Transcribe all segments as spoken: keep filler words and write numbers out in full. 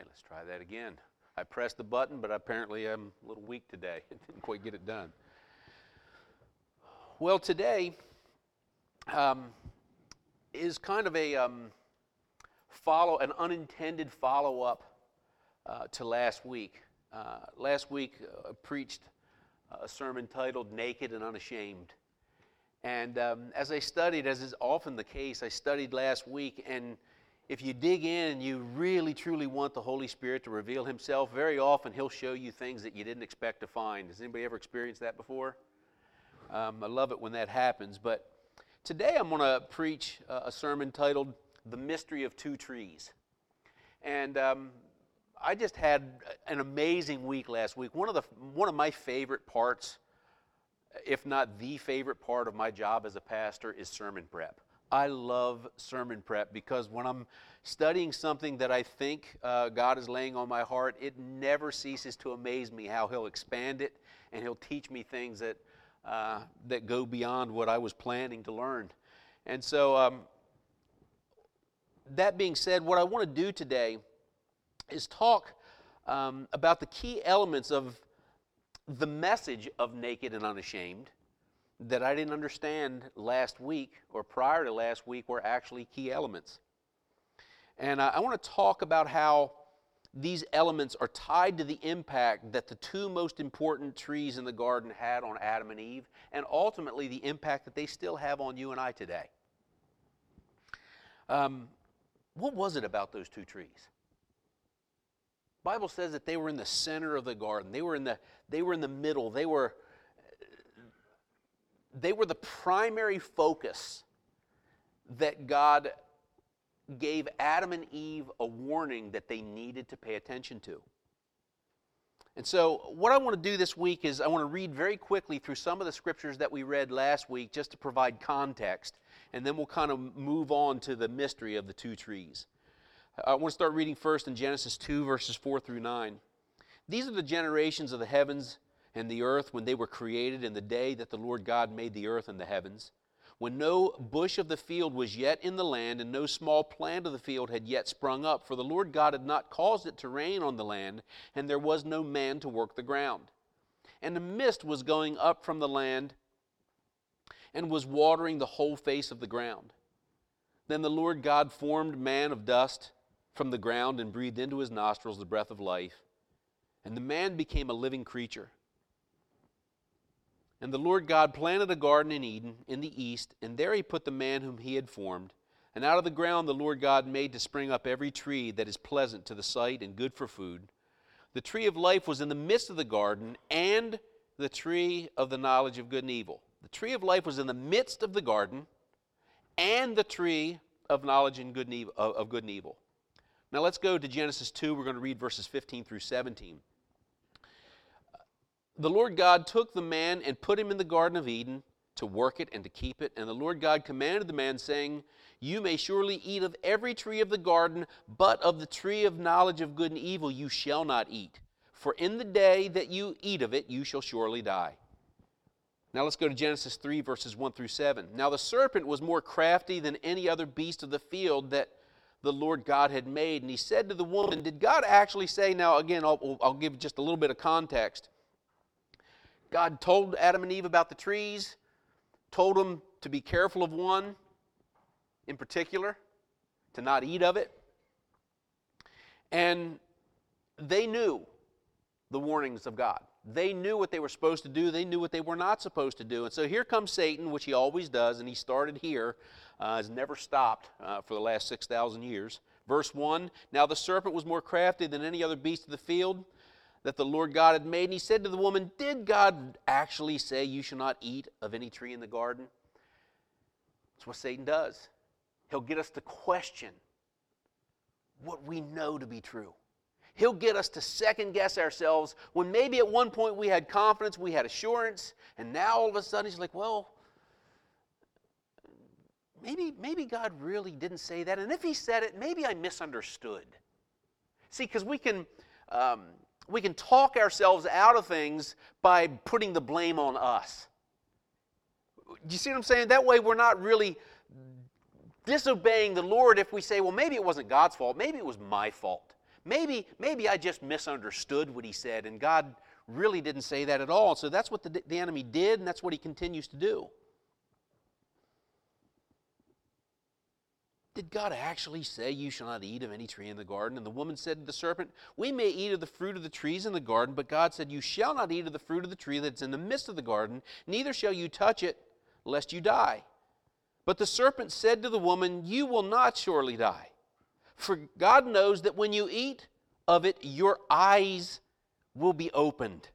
right, let's try that again. I pressed the button, but apparently I'm a little weak today. Didn't quite get it done. Well, today um, is kind of a um, follow, an unintended follow-up uh, to last week. Uh, last week, I uh, preached a sermon titled "Naked and Unashamed," and um, as I studied, as is often the case, I studied last week, and if you dig in and you really truly want the Holy Spirit to reveal Himself, very often He'll show you things that you didn't expect to find. Has anybody ever experienced that before? Um, I love it when that happens. But today I'm going to preach a sermon titled "The Mystery of Two Trees." And um, I just had an amazing week last week. One of the one of my favorite parts, if not the favorite part of my job as a pastor, is sermon prep. I love sermon prep because when I'm studying something that I think uh, God is laying on my heart, it never ceases to amaze me how He'll expand it and He'll teach me things that uh, that go beyond what I was planning to learn. And so, um, that being said, what I want to do today is talk um, about the key elements of the message of Naked and Unashamed that I didn't understand last week or prior to last week were actually key elements. And I, I want to talk about how these elements are tied to the impact that the two most important trees in the garden had on Adam and Eve, and ultimately the impact that they still have on you and I today. Um, what was it about those two trees? The Bible says that they were in the center of the garden. They were in the, they were in the middle. They were They were the primary focus that God gave Adam and Eve a warning that they needed to pay attention to. And so what I want to do this week is I want to read very quickly through some of the scriptures that we read last week just to provide context, and then we'll kind of move on to the mystery of the two trees. I want to start reading first in Genesis two, verses four through nine. These are the generations of the heavens and the earth when they were created in the day that the Lord God made the earth and the heavens, when no bush of the field was yet in the land, and no small plant of the field had yet sprung up, for the Lord God had not caused it to rain on the land, and there was no man to work the ground. And the mist was going up from the land, and was watering the whole face of the ground. Then the Lord God formed man of dust from the ground, and breathed into his nostrils the breath of life, and the man became a living creature. And the Lord God planted a garden in Eden in the east, and there He put the man whom He had formed. And out of the ground the Lord God made to spring up every tree that is pleasant to the sight and good for food. The tree of life was in the midst of the garden, and the tree of the knowledge of good and evil. The tree of life was in the midst of the garden, and the tree of knowledge and good and evil, of good and evil. Now let's go to Genesis two. We're going to read verses fifteen through seventeen. The Lord God took the man and put him in the Garden of Eden to work it and to keep it. And the Lord God commanded the man, saying, You may surely eat of every tree of the garden, but of the tree of knowledge of good and evil you shall not eat. For in the day that you eat of it, you shall surely die. Now let's go to Genesis three, verses one through seven. Now the serpent was more crafty than any other beast of the field that the Lord God had made. And he said to the woman, Did God actually say, now again, I'll, I'll give just a little bit of context. God told Adam and Eve about the trees, told them to be careful of one in particular, to not eat of it. And they knew the warnings of God. They knew what they were supposed to do. They knew what they were not supposed to do. And so here comes Satan, which he always does, and he started here, uh, has never stopped uh, for the last six thousand years. Verse one, Now the serpent was more crafty than any other beast of the field that the Lord God had made. And he said to the woman, Did God actually say you shall not eat of any tree in the garden? That's what Satan does. He'll get us to question what we know to be true. He'll get us to second guess ourselves when maybe at one point we had confidence, we had assurance, and now all of a sudden he's like, well, maybe, maybe God really didn't say that. And if He said it, maybe I misunderstood. See, because we can... Um, We can talk ourselves out of things by putting the blame on us. Do you see what I'm saying? That way we're not really disobeying the Lord if we say, well, maybe it wasn't God's fault. Maybe it was my fault. maybe, maybe I just misunderstood what he said, and God really didn't say that at all. So that's what the, the enemy did, and that's what he continues to do. Did God actually say, you shall not eat of any tree in the garden? And the woman said to the serpent, we may eat of the fruit of the trees in the garden, but God said, you shall not eat of the fruit of the tree that's in the midst of the garden, neither shall you touch it, lest you die. But the serpent said to the woman, you will not surely die. For God knows that when you eat of it, your eyes will be opened,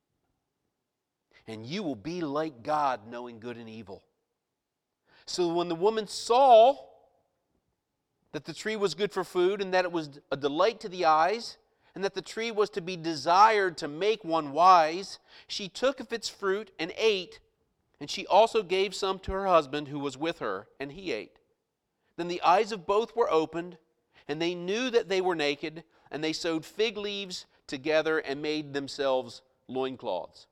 and you will be like God, knowing good and evil. So when the woman saw that the tree was good for food, and that it was a delight to the eyes, and that the tree was to be desired to make one wise, she took of its fruit and ate, and she also gave some to her husband who was with her, and he ate. Then the eyes of both were opened, and they knew that they were naked, and they sewed fig leaves together and made themselves loincloths.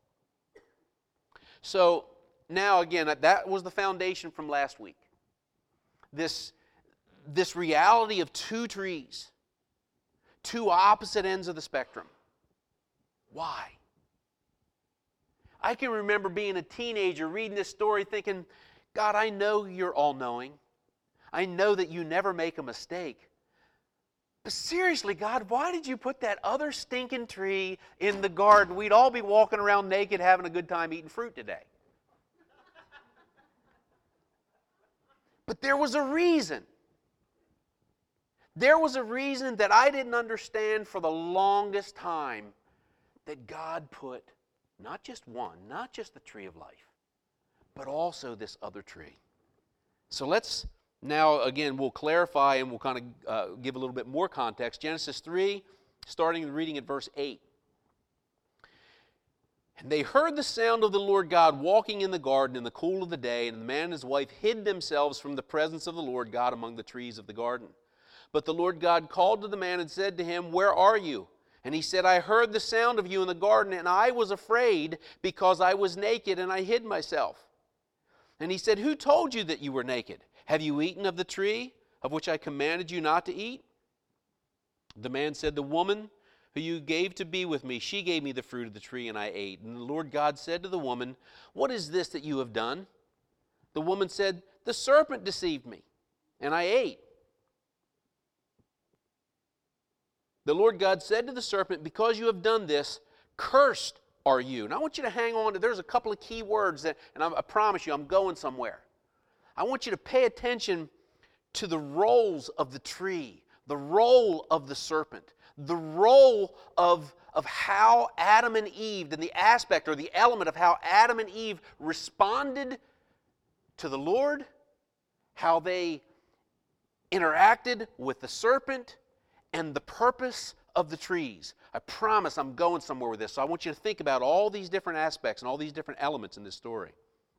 So now again, that was the foundation from last week. This This reality of two trees, two opposite ends of the spectrum. Why? I can remember being a teenager reading this story thinking, God, I know you're all-knowing. I know that you never make a mistake. But seriously, God, why did you put that other stinking tree in the garden? We'd all be walking around naked having a good time eating fruit today. But there was a reason. There was a reason that I didn't understand for the longest time, that God put not just one, not just the tree of life, but also this other tree. So let's now, again, we'll clarify and we'll kind of uh, give a little bit more context. Genesis three, starting reading at verse eight. And they heard the sound of the Lord God walking in the garden in the cool of the day, and the man and his wife hid themselves from the presence of the Lord God among the trees of the garden. But the Lord God called to the man and said to him, where are you? And he said, I heard the sound of you in the garden, and I was afraid because I was naked, and I hid myself. And he said, who told you that you were naked? Have you eaten of the tree of which I commanded you not to eat? The man said, the woman who you gave to be with me, she gave me the fruit of the tree, and I ate. And the Lord God said to the woman, what is this that you have done? The woman said, the serpent deceived me, and I ate. The Lord God said to the serpent, because you have done this, cursed are you. And I want you to hang on to, there's a couple of key words, that, and I, I promise you I'm going somewhere. I want you to pay attention to the roles of the tree, the role of the serpent, the role of, of how Adam and Eve, and the aspect or the element of how Adam and Eve responded to the Lord, how they interacted with the serpent, and the purpose of the trees. I promise I'm going somewhere with this, so I want you to think about all these different aspects and all these different elements in this story.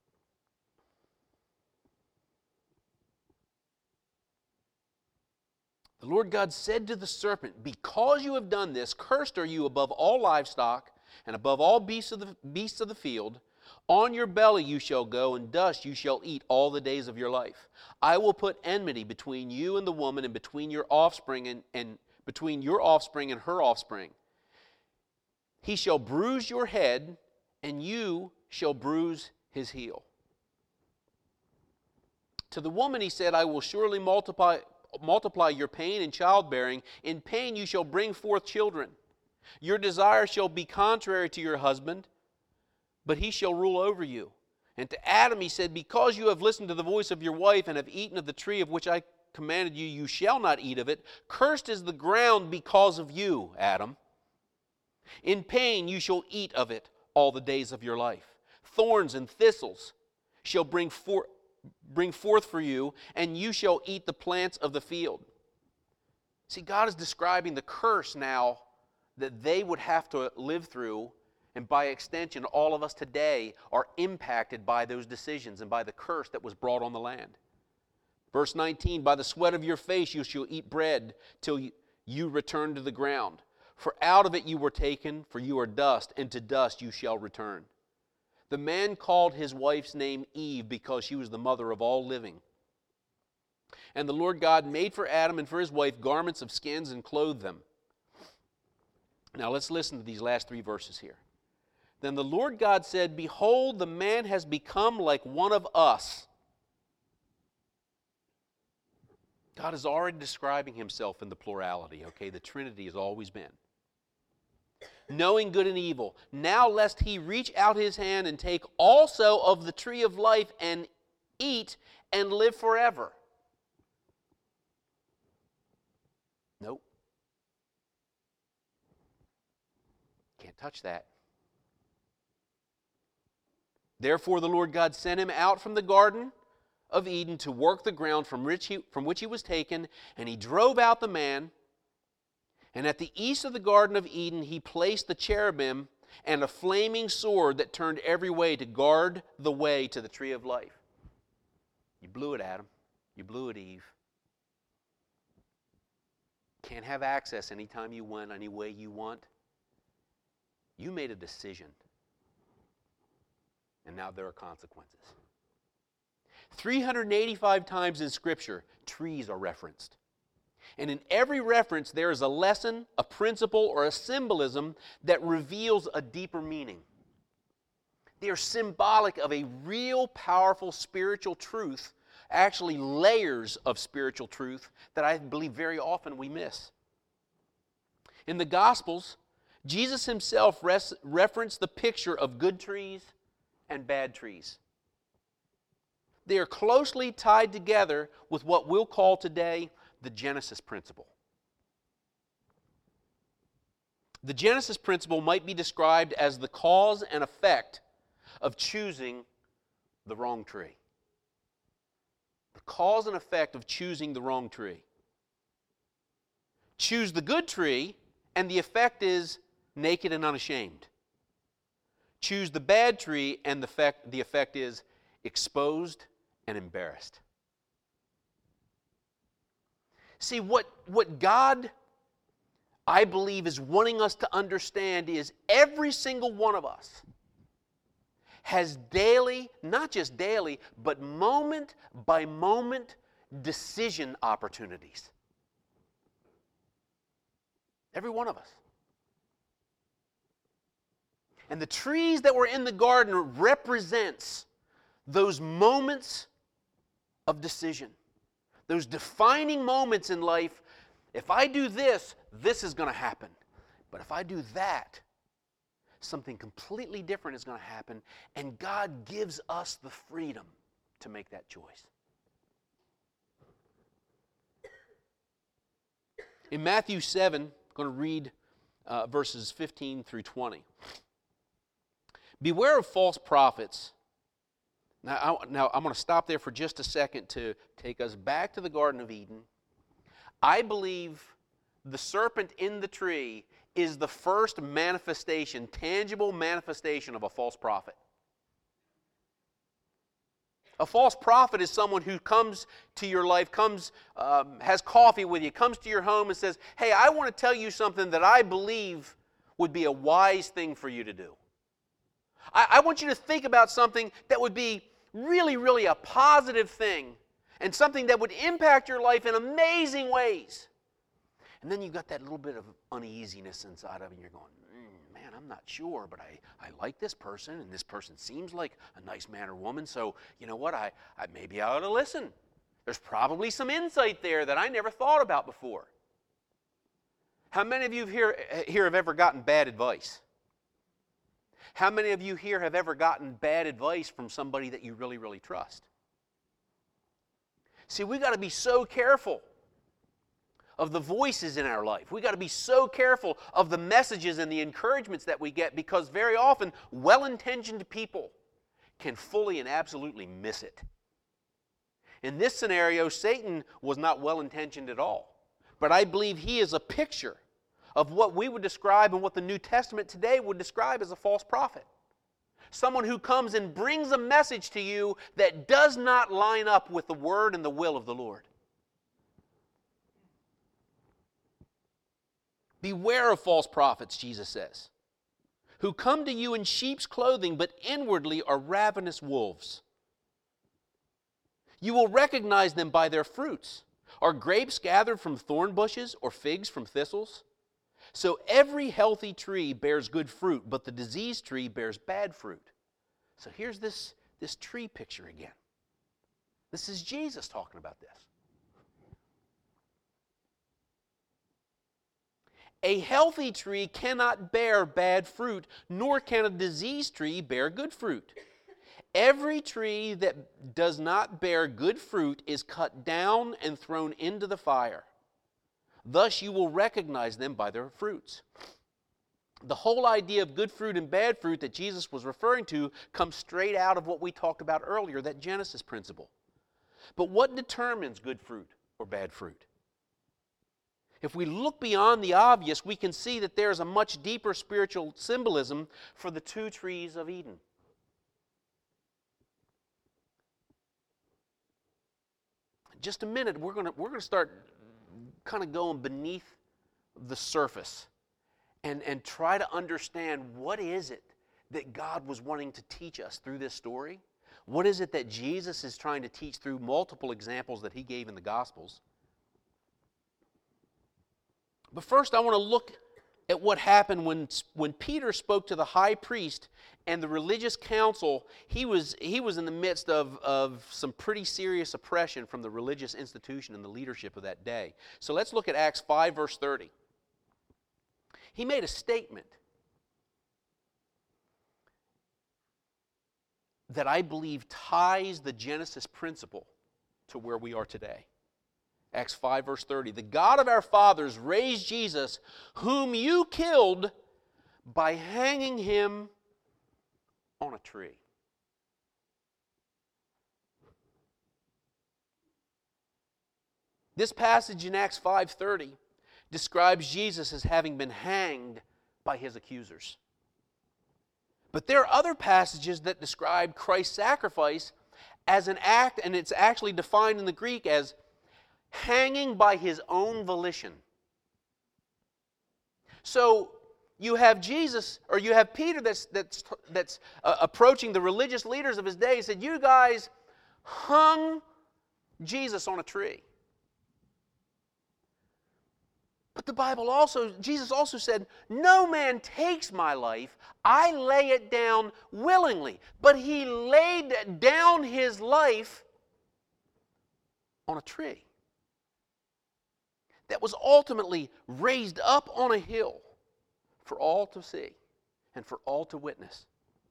The Lord God said to the serpent, because you have done this, cursed are you above all livestock and above all beasts of the, beasts of the field. On your belly you shall go, and dust you shall eat all the days of your life. I will put enmity between you and the woman, and between your offspring and, and between your offspring and her offspring. He shall bruise your head, and you shall bruise his heel. To the woman he said, I will surely multiply, multiply your pain in childbearing. In pain you shall bring forth children. Your desire shall be contrary to your husband, but he shall rule over you. And to Adam he said, because you have listened to the voice of your wife and have eaten of the tree of which I commanded you, you shall not eat of it. Cursed is the ground because of you, Adam. In pain you shall eat of it all the days of your life. Thorns and thistles shall bring forth, bring forth for you, and you shall eat the plants of the field. See, God is describing the curse now that they would have to live through, and by extension, all of us today are impacted by those decisions and by the curse that was brought on the land. Verse nineteen, by the sweat of your face you shall eat bread till you return to the ground. For out of it you were taken, for you are dust, and to dust you shall return. The man called his wife's name Eve because she was the mother of all living. And the Lord God made for Adam and for his wife garments of skins and clothed them. Now let's listen to these last three verses here. Then the Lord God said, "Behold, the man has become like one of us." God is already describing himself in the plurality, okay? The Trinity has always been. "Knowing good and evil. Now lest he reach out his hand and take also of the tree of life and eat and live forever." Nope. Can't touch that. "Therefore the Lord God sent him out from the garden of Eden to work the ground from which he, from which he was taken, and he drove out the man. And at the east of the Garden of Eden he placed the cherubim and a flaming sword that turned every way to guard the way to the tree of life." You blew it, Adam. You blew it, Eve. Can't have access anytime you want, any way you want. You made a decision. And now there are consequences. three hundred eighty-five times in Scripture, trees are referenced. And in every reference, there is a lesson, a principle, or a symbolism that reveals a deeper meaning. They are symbolic of a real, powerful spiritual truth, actually layers of spiritual truth that I believe very often we miss. In the Gospels, Jesus himself res- referenced the picture of good trees and bad trees. They are closely tied together with what we'll call today the Genesis principle. The Genesis principle might be described as the cause and effect of choosing the wrong tree. The cause and effect of choosing the wrong tree. Choose the good tree, and the effect is naked and unashamed. Choose the bad tree, and the effect, the effect is exposed and embarrassed. See, what, what God, I believe, is wanting us to understand is every single one of us has daily, not just daily, but moment by moment decision opportunities. Every one of us. And the trees that were in the garden represents those moments of decision. Those defining moments in life. If I do this, this is going to happen. But if I do that, something completely different is going to happen. And God gives us the freedom to make that choice. In Matthew seven, I'm going to read uh, verses fifteen through twenty. "Beware of false prophets." Now, I, now I'm going to stop there for just a second to take us back to the Garden of Eden. I believe the serpent in the tree is the first manifestation, tangible manifestation of a false prophet. A false prophet is someone who comes to your life, comes, um, has coffee with you, comes to your home and says, "Hey, I want to tell you something that I believe would be a wise thing for you to do. I, I want you to think about something that would be really, really a positive thing and something that would impact your life in amazing ways." And then you've got that little bit of uneasiness inside of you, and you're going, mm, man, I'm not sure, but I, I like this person, and this person seems like a nice man or woman, so you know what, I, I maybe I ought to listen. There's probably some insight there that I never thought about before. How many of you here, here have ever gotten bad advice? How many of you here have ever gotten bad advice from somebody that you really, really trust? See, we've got to be so careful of the voices in our life. We've got to be so careful of the messages and the encouragements that we get, because very often well-intentioned people can fully and absolutely miss it. In this scenario, Satan was not well-intentioned at all. But I believe he is a picture of what we would describe and what the New Testament today would describe as a false prophet. Someone who comes and brings a message to you that does not line up with the word and the will of the Lord. Beware of false prophets, Jesus says, who come to you in sheep's clothing, but inwardly are ravenous wolves. You will recognize them by their fruits. Are grapes gathered from thorn bushes or figs from thistles? So every healthy tree bears good fruit, but the diseased tree bears bad fruit. So here's this, this tree picture again. This is Jesus talking about this. A healthy tree cannot bear bad fruit, nor can a diseased tree bear good fruit. Every tree that does not bear good fruit is cut down and thrown into the fire. Thus you will recognize them by their fruits. The whole idea of good fruit and bad fruit that Jesus was referring to comes straight out of what we talked about earlier, that Genesis principle. But what determines good fruit or bad fruit? If we look beyond the obvious, we can see that there is a much deeper spiritual symbolism for the two trees of Eden. In just a minute, we're going to, we're going to start kind of going beneath the surface and, and try to understand what is it that God was wanting to teach us through this story. What is it that Jesus is trying to teach through multiple examples that he gave in the Gospels? But first, I want to look at what happened when, when Peter spoke to the high priest and the religious council. He was, he was in the midst of, of some pretty serious oppression from the religious institution and the leadership of that day. So let's look at Acts five, verse thirty. He made a statement that I believe ties the Genesis principle to where we are today. Acts five, verse thirty. The God of our fathers raised Jesus, whom you killed by hanging him on a tree. This passage in Acts five thirty describes Jesus as having been hanged by his accusers. But there are other passages that describe Christ's sacrifice as an act, and it's actually defined in the Greek as hanging by his own volition. So you have Jesus, or you have Peter that's, that's, that's uh, approaching the religious leaders of his day and said, you guys hung Jesus on a tree. But the Bible also, Jesus also said, no man takes my life, I lay it down willingly. But he laid down his life on a tree that was ultimately raised up on a hill for all to see and for all to witness.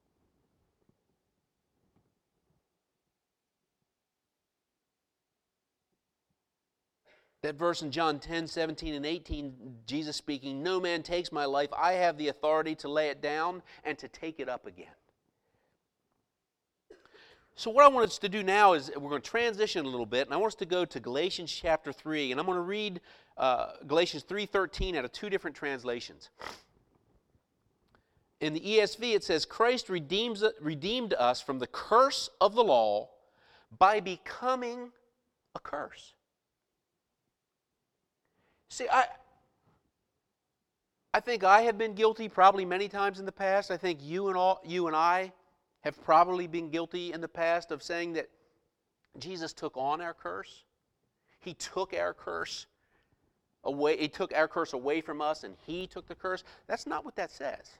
That verse in John ten, seventeen, and eighteen, Jesus speaking, no man takes my life, I have the authority to lay it down and to take it up again. So what I want us to do now is we're going to transition a little bit, and I want us to go to Galatians chapter three, and I'm going to read uh, Galatians three thirteen out of two different translations. In the E S V it says, Christ redeems, redeemed us from the curse of the law by becoming a curse. See, I, I think I have been guilty probably many times in the past. I think you and all, you and I have probably been guilty in the past of saying that Jesus took on our curse. He took our curse away. He took our curse away from us, and he took the curse. That's not what that says.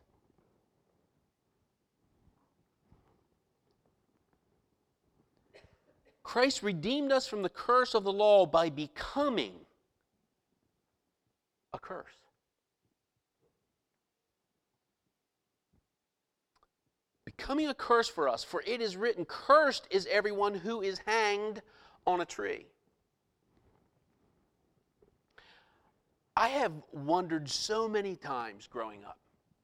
Christ redeemed us from the curse of the law by becoming a curse. Becoming a curse for us, for it is written, cursed is everyone who is hanged on a tree. I have wondered so many times growing up,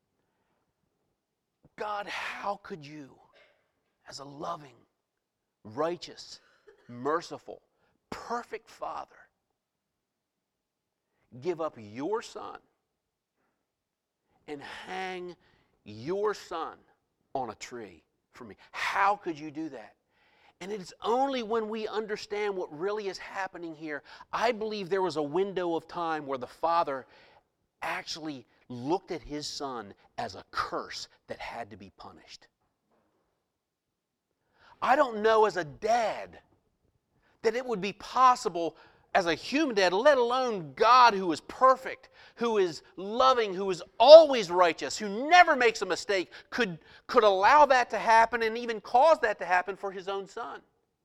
God, how could you, as a loving, righteous, merciful, perfect Father, give up your Son and hang your Son on a tree for me? How could you do that? And it's only when we understand what really is happening here. I believe there was a window of time where the Father actually looked at his Son as a curse that had to be punished. I don't know as a dad that it would be possible as a human dad, let alone God who is perfect, who is loving, who is always righteous, who never makes a mistake, could, could allow that to happen and even cause that to happen for His own Son.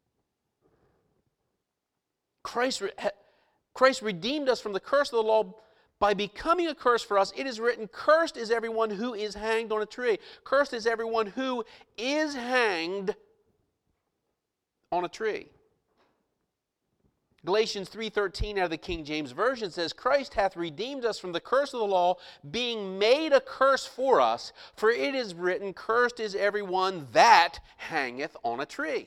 Christ, Christ redeemed us from the curse of the law by becoming a curse for us. It is written, cursed is everyone who is hanged on a tree. Cursed is everyone who is hanged on a tree. Galatians three thirteen out of the King James Version says, Christ hath redeemed us from the curse of the law, being made a curse for us, for it is written, cursed is everyone that hangeth on a tree.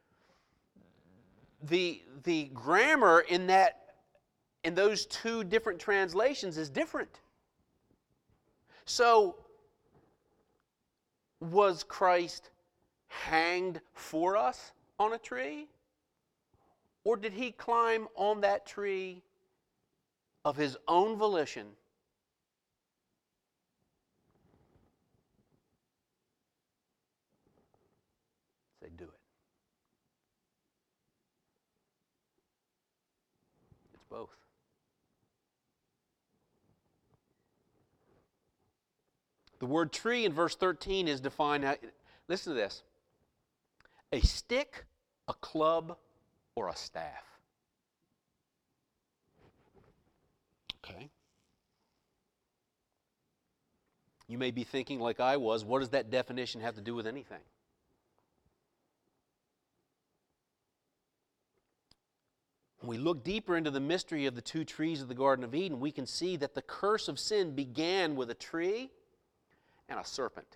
The, the grammar in, that, in those two different translations is different. So, was Christ hanged for us on a tree? Or did He climb on that tree of His own volition? Say, do it. It's both. The word tree in verse thirteen is defined, listen to this, a stick, a club, or a staff. Okay. You may be thinking, like I was, what does that definition have to do with anything? When we look deeper into the mystery of the two trees of the Garden of Eden, we can see that the curse of sin began with a tree and a serpent.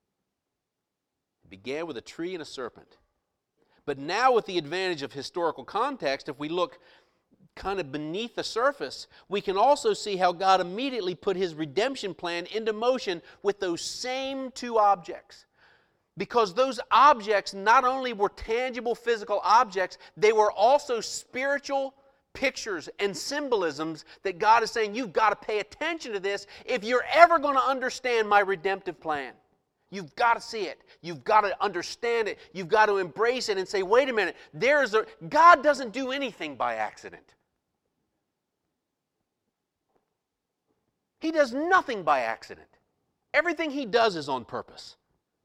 It began with a tree and a serpent. But now, with the advantage of historical context, if we look kind of beneath the surface, we can also see how God immediately put His redemption plan into motion with those same two objects. Because those objects not only were tangible physical objects, they were also spiritual pictures and symbolisms that God is saying, you've got to pay attention to this if you're ever going to understand my redemptive plan. You've got to see it. You've got to understand it. You've got to embrace it and say, wait a minute, there's a, God doesn't do anything by accident. He does nothing by accident. Everything He does is on purpose.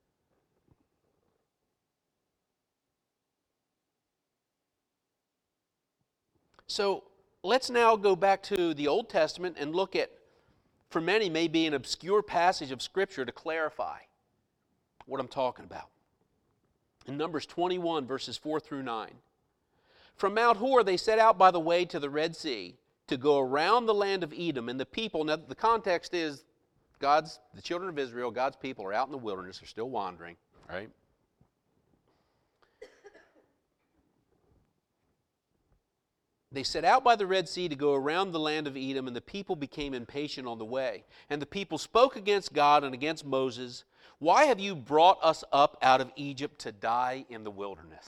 So let's now go back to the Old Testament and look at, for many, maybe an obscure passage of Scripture to clarify what I'm talking about. In Numbers twenty-one, verses four through nine. From Mount Hor they set out by the way to the Red Sea to go around the land of Edom, and the people, now the context is God's, the children of Israel, God's people are out in the wilderness, they're still wandering, right? They set out by the Red Sea to go around the land of Edom, and the people became impatient on the way. And the people spoke against God and against Moses, why have you brought us up out of Egypt to die in the wilderness?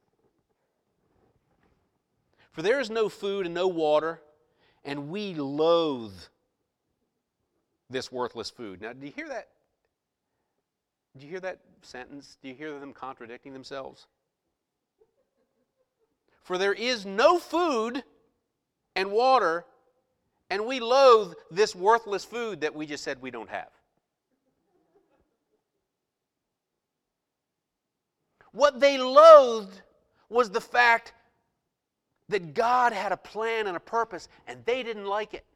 For there is no food and no water, and we loathe this worthless food. Now, do you hear that? Do you hear that sentence? Do you hear them contradicting themselves? For there is no food and water, and we loathe this worthless food that we just said we don't have. What they loathed was the fact that God had a plan and a purpose, and they didn't like it.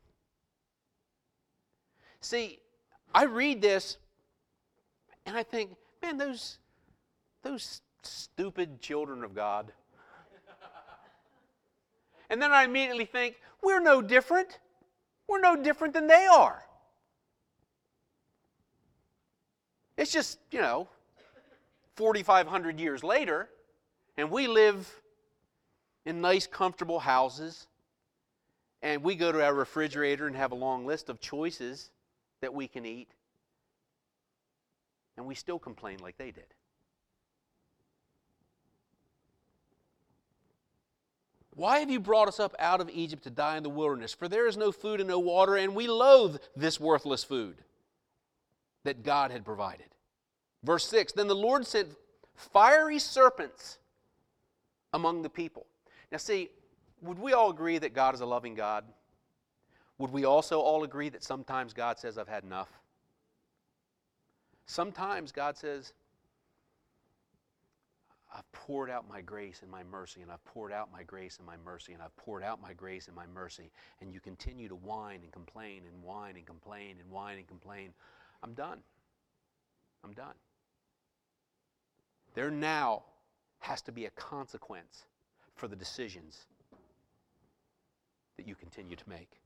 See, I read this, and I think, man, those, those stupid children of God. And then I immediately think, we're no different. We're no different than they are. It's just, you know, forty-five hundred years later, and we live in nice, comfortable houses, and we go to our refrigerator and have a long list of choices that we can eat, and we still complain like they did. Why have you brought us up out of Egypt to die in the wilderness? For there is no food and no water, and we loathe this worthless food that God had provided. Verse six, then the Lord sent fiery serpents among the people. Now see, would we all agree that God is a loving God? Would we also all agree that sometimes God says, I've had enough? Sometimes God says, I've poured out my grace and my mercy, and I've poured out my grace and my mercy, and I've poured out my grace and my mercy, and you continue to whine and complain and whine and complain and whine and complain. I'm done. I'm done. There now has to be a consequence for the decisions that you continue to make.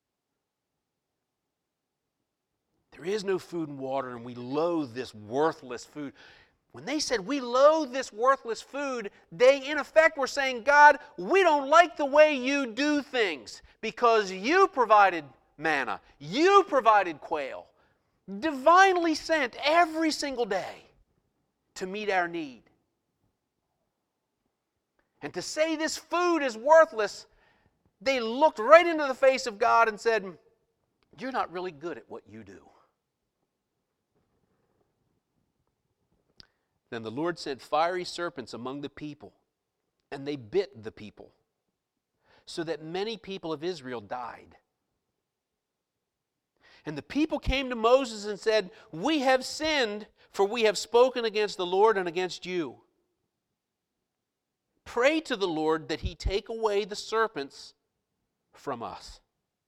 There is no food and water, and we loathe this worthless food. When they said we loathe this worthless food, they in effect were saying, God, we don't like the way you do things because you provided manna, you provided quail, divinely sent every single day to meet our need. And to say this food is worthless, they looked right into the face of God and said, you're not really good at what you do. Then the Lord sent fiery serpents among the people, and they bit the people, so that many people of Israel died. And the people came to Moses and said, we have sinned, for we have spoken against the Lord and against you. Pray to the Lord that he take away the serpents from us.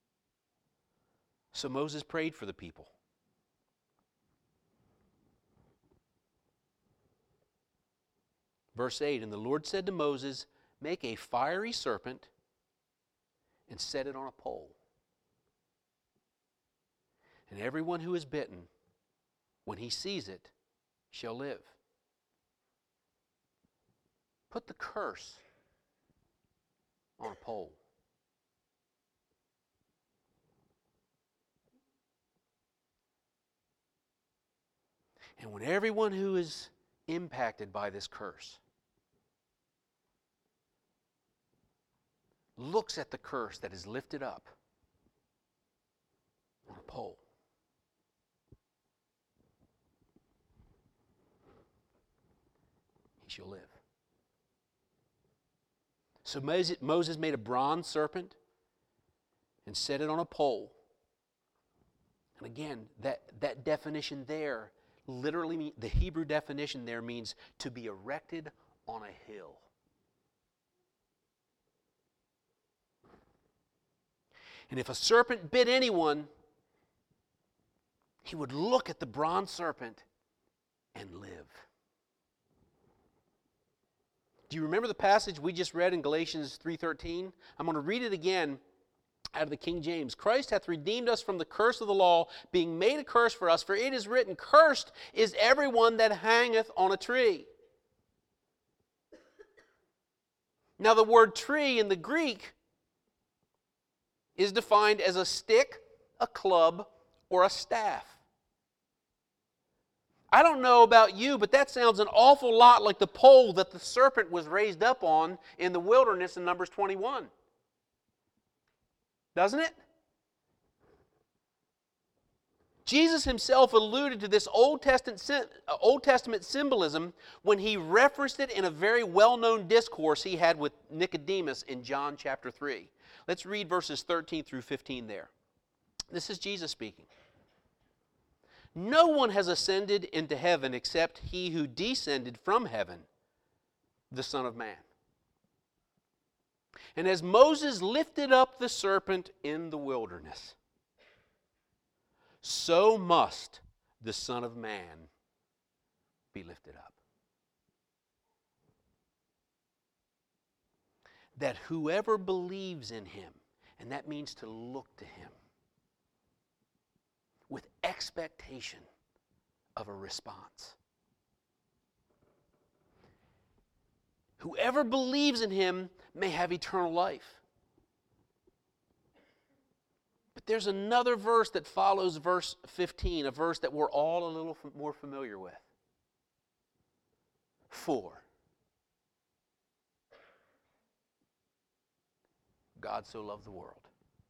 So Moses prayed for the people. Verse eight, and the Lord said to Moses, make a fiery serpent and set it on a pole. And everyone who is bitten, when he sees it, shall live. Put the curse on a pole. And when everyone who is impacted by this curse looks at the curse that is lifted up on a pole, he shall live. So Moses made a bronze serpent and set it on a pole. And again, that, that definition there literally means, the Hebrew definition there means to be erected on a hill. And if a serpent bit anyone, he would look at the bronze serpent and live. Do you remember the passage we just read in Galatians three thirteen? I'm going to read it again out of the King James. Christ hath redeemed us from the curse of the law, being made a curse for us, for it is written, cursed is everyone that hangeth on a tree. Now the word tree in the Greek is defined as a stick, a club, or a staff. I don't know about you, but that sounds an awful lot like the pole that the serpent was raised up on in the wilderness in Numbers twenty-one. Doesn't it? Jesus himself alluded to this Old Testament, Old Testament symbolism when he referenced it in a very well-known discourse he had with Nicodemus in John chapter three. Let's read verses thirteen through fifteen there. This is Jesus speaking. No one has ascended into heaven except he who descended from heaven, the Son of Man. And as Moses lifted up the serpent in the wilderness, so must the Son of Man be lifted up. That whoever believes in him, and that means to look to him, with expectation of a response. Whoever believes in him may have eternal life. But there's another verse that follows verse fifteen, a verse that we're all a little more familiar with. For God so loved the world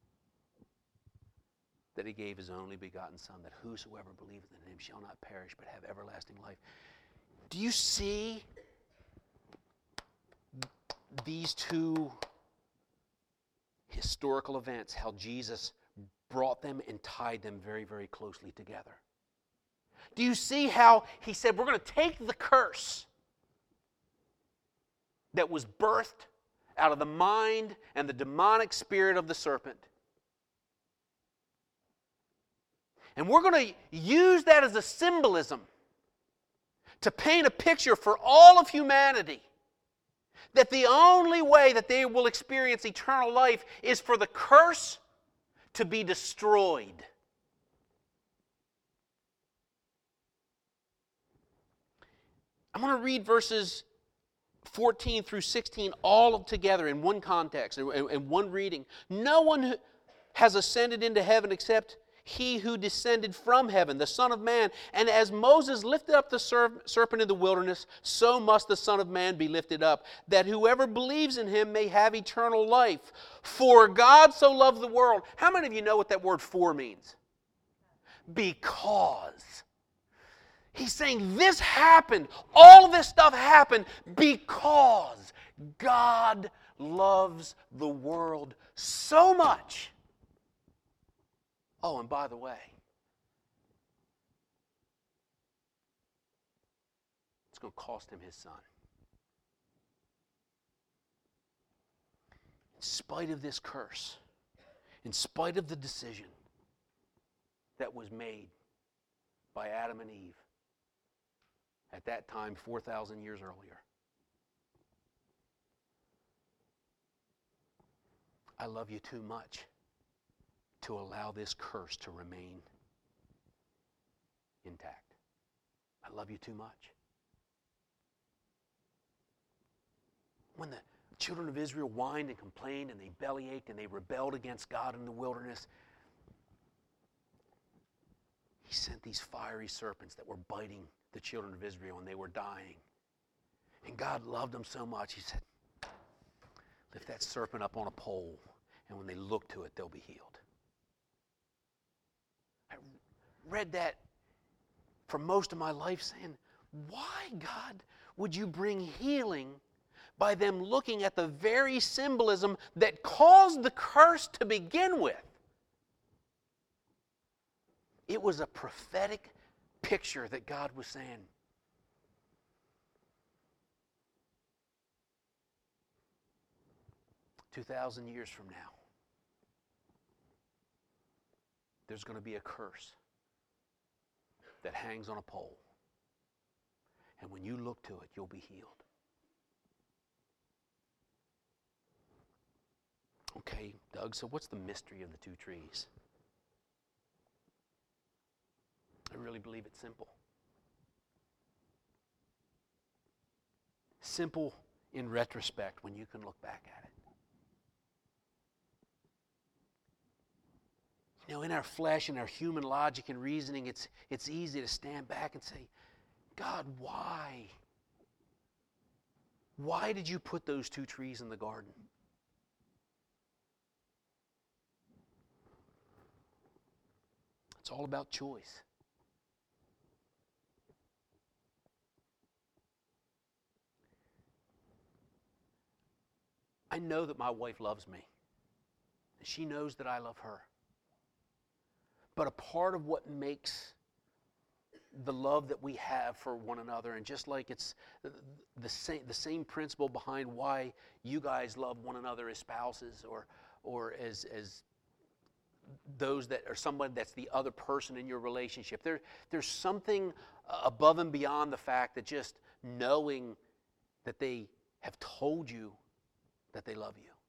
that he gave his only begotten Son, that whosoever believeth in him shall not perish but have everlasting life. Do you see these two historical events, how Jesus brought them and tied them very, very closely together. Do you see how he said, we're going to take the curse that was birthed out of the mind and the demonic spirit of the serpent, and we're going to use that as a symbolism to paint a picture for all of humanity that the only way that they will experience eternal life is for the curse to be destroyed. I'm going to read verses fourteen through sixteen all together in one context, in, in one reading. No one has ascended into heaven except He who descended from heaven, the Son of Man. And as Moses lifted up the serpent in the wilderness, so must the Son of Man be lifted up, that whoever believes in Him may have eternal life. For God so loved the world. How many of you know what that word "for" means? Because. He's saying this happened, all of this stuff happened because God loves the world so much. Oh, and by the way, it's going to cost Him His Son. In spite of this curse, in spite of the decision that was made by Adam and Eve, at that time, four thousand years earlier. I love you too much to allow this curse to remain intact. I love you too much. When the children of Israel whined and complained and they bellyached and they rebelled against God in the wilderness, He sent these fiery serpents that were biting the children of Israel and they were dying. And God loved them so much, He said, lift that serpent up on a pole, and when they look to it, they'll be healed. I read that for most of my life saying, why, God, would you bring healing by them looking at the very symbolism that caused the curse to begin with? It was a prophetic picture that God was saying, two thousand years from now, there's going to be a curse that hangs on a pole. And when you look to it, you'll be healed. Okay, Doug, so what's the mystery of the two trees? I really believe it's simple. Simple in retrospect when you can look back at it. You know, in our flesh and our human logic and reasoning, it's, it's easy to stand back and say, God, why? Why did you put those two trees in the garden? It's all about choice. I know that my wife loves me. She knows that I love her. But a part of what makes the love that we have for one another, and just like it's the, the same the same principle behind why you guys love one another as spouses or or as as those that are someone that's the other person in your relationship. There there's something above and beyond the fact that just knowing that they have told you that they love you.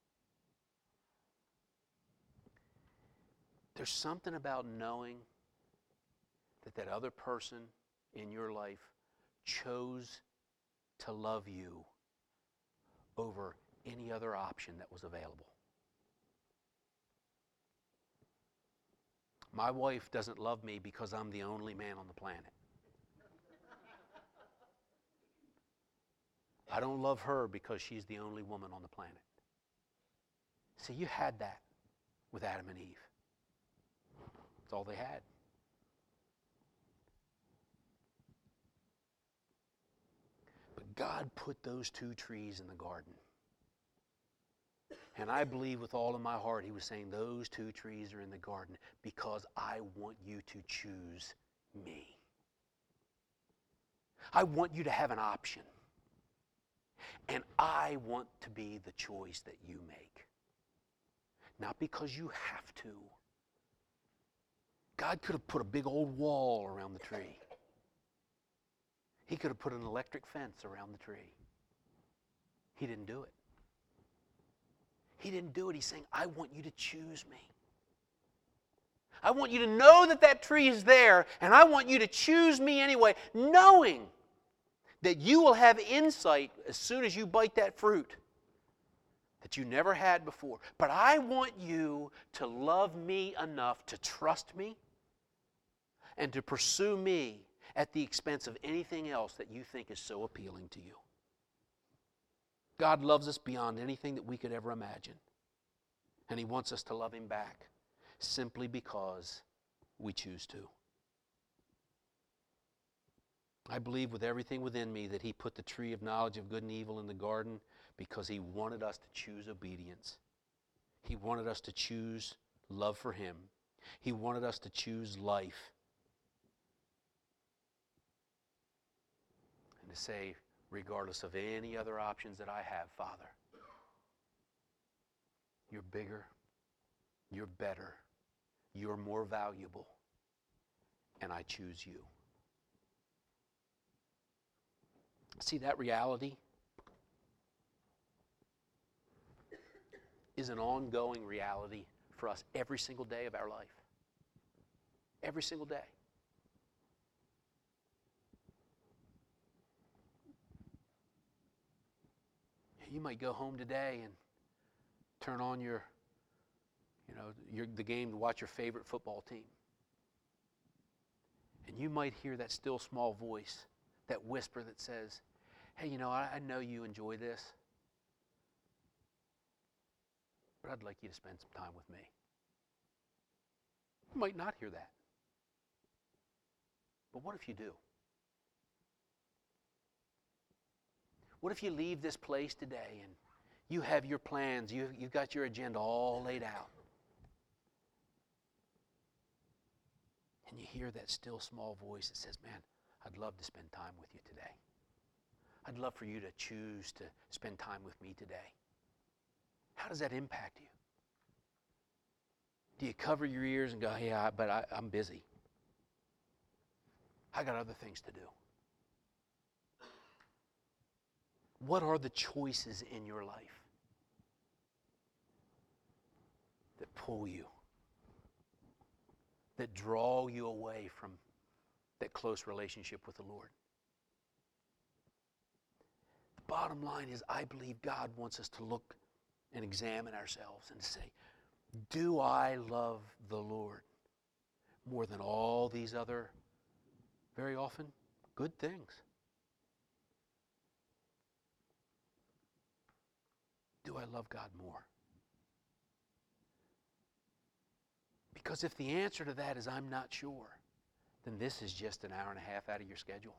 There's something about knowing that that other person in your life chose to love you over any other option that was available. My wife doesn't love me because I'm the only man on the planet. I don't love her because she's the only woman on the planet. See, you had that with Adam and Eve. That's all they had. But God put those two trees in the garden. And I believe with all of my heart he was saying those two trees are in the garden because I want you to choose me. I want you to have an option. And I want to be the choice that you make. Not because you have to. God could have put a big old wall around the tree. He could have put an electric fence around the tree. He didn't do it. He didn't do it. He's saying, I want you to choose me. I want you to know that that tree is there, and I want you to choose me anyway, knowing that you will have insight as soon as you bite that fruit that you never had before. But I want you to love me enough to trust me and to pursue me at the expense of anything else that you think is so appealing to you. God loves us beyond anything that we could ever imagine. And he wants us to love him back simply because we choose to. I believe with everything within me that he put the tree of knowledge of good and evil in the garden because he wanted us to choose obedience. He wanted us to choose love for him. He wanted us to choose life. And to say, regardless of any other options that I have, Father, you're bigger, you're better, you're more valuable, and I choose you. See, that reality is an ongoing reality for us every single day of our life. Every single day. You might go home today and turn on your, you know, your, the game to watch your favorite football team. And you might hear that still small voice, that whisper that says, hey, you know, I, I know you enjoy this, but I'd like you to spend some time with me. You might not hear that. But what if you do? What if you leave this place today and you have your plans, you, you've got your agenda all laid out, and you hear that still small voice that says, man, I'd love to spend time with you today. I'd love for you to choose to spend time with me today. How does that impact you? Do you cover your ears and go, yeah, but I, I'm busy. I got other things to do. What are the choices in your life that pull you, that draw you away from that close relationship with the Lord? The bottom line is, I believe God wants us to look and examine ourselves and say, do I love the Lord more than all these other, very often, good things? Do I love God more? Because if the answer to that is I'm not sure, then this is just an hour and a half out of your schedule.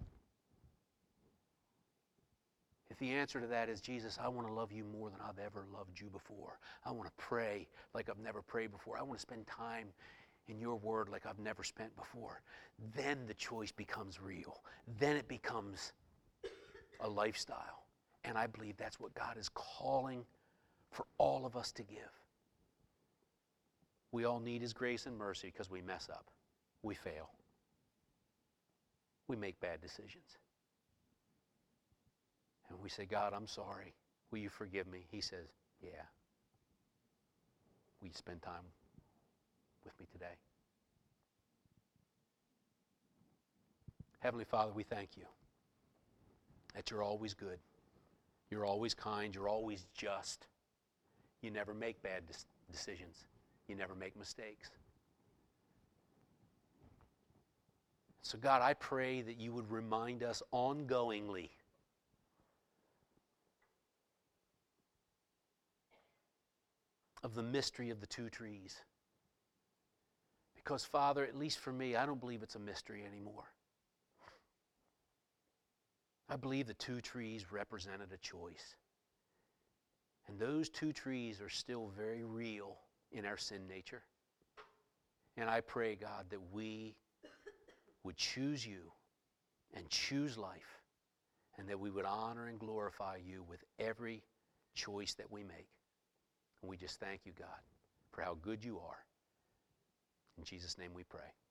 If the answer to that is, Jesus, I want to love you more than I've ever loved you before. I want to pray like I've never prayed before. I want to spend time in your word like I've never spent before. Then the choice becomes real. Then it becomes a lifestyle. And I believe that's what God is calling for all of us to give. We all need his grace and mercy because we mess up. We fail. We make bad decisions. And we say, God, I'm sorry. Will you forgive me? He says, yeah. Will you spend time with me today? Heavenly Father, we thank you that you're always good. You're always kind. You're always just. You never make bad dis- decisions. You never make mistakes. So God, I pray that you would remind us ongoingly of the mystery of the two trees. Because, Father, at least for me, I don't believe it's a mystery anymore. I believe the two trees represented a choice. And those two trees are still very real in our sin nature. And I pray, God, that we would choose you and choose life, and that we would honor and glorify you with every choice that we make. And we just thank you, God, for how good you are. In Jesus' name we pray.